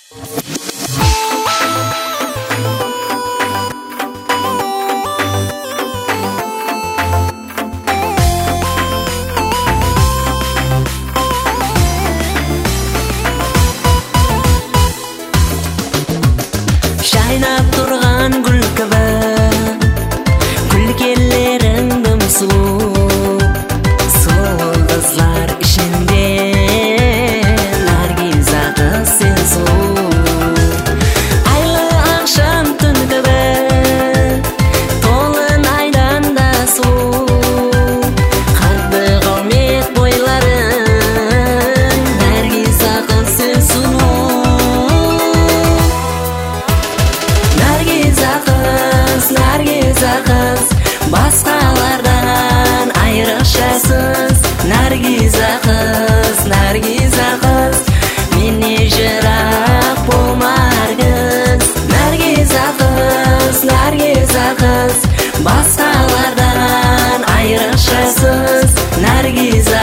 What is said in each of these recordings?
Жайнап тұрған гүл кібі, күлгенлерің дым-сұлу, сұлу қызлар ішінде Наргиза қыз сен сұлу. Айлы ақшам түн кібі, толын айдан да сұлу, қатты қалмек бойларың, Наргиза қыз сен сұлу. Наргиза қыз, басқалардан айрықшасыз. Наргиза қыз, менне жырақ болмар кіз. Наргиза қыз, басқалардан айрықшасыз. Наргиза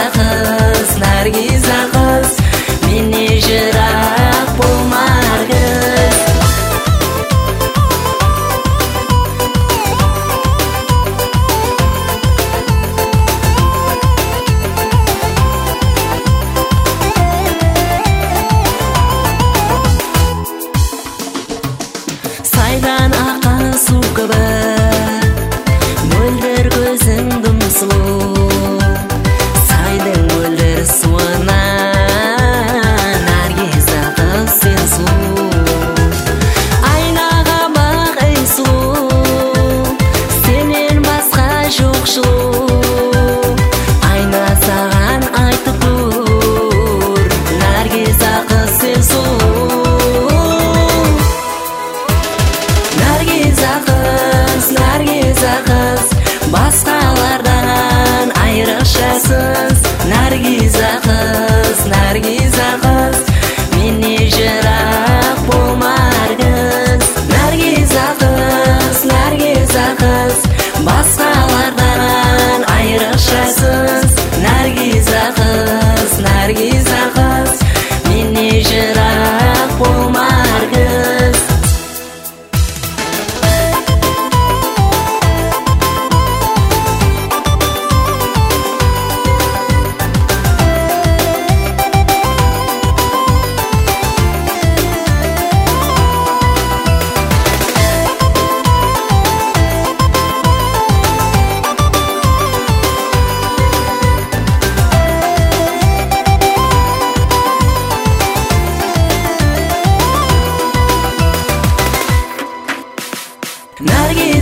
қыз, менне жырақ болмар кіз. Сайдан аққан су кібі, мөлдір көзің дым-сұлу, сайдың мөлдір суына, Наргиза қыз сен сұлу. Айнаға бақ ей сұлу, сенен басқа жоқ жылу, айна саған айтып тұр, Наргиза қыз сен сұлу. Наргиза қыз, басқалардан айрықшасыз. Наргиза қыз, менне жырақ болмар кіз. Наргиза қыз, басқалардан айрықшасыз. Наргиза қыз, менне жырақ болмар кіз. Наргиза